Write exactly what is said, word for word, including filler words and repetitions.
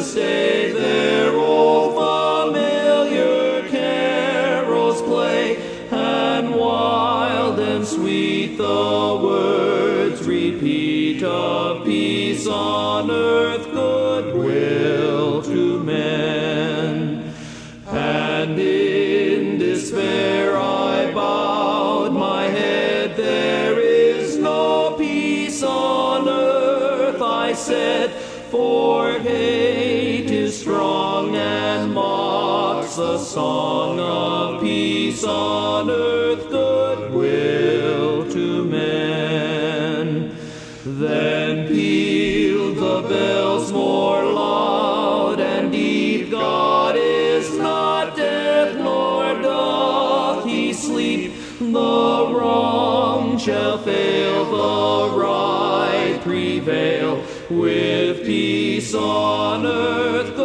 this day their old familiar carols play, and wild and sweet the words repeat of peace on earth, goodwill to men. And in despair I bowed my head, there is no peace on earth, I said, for hate is strong and mocks the song of peace on earth, goodwill to men. Then pealed the bells more loud and deep, God is not dead, nor doth he sleep. The wrong shall fail, the right prevail, with peace on earth,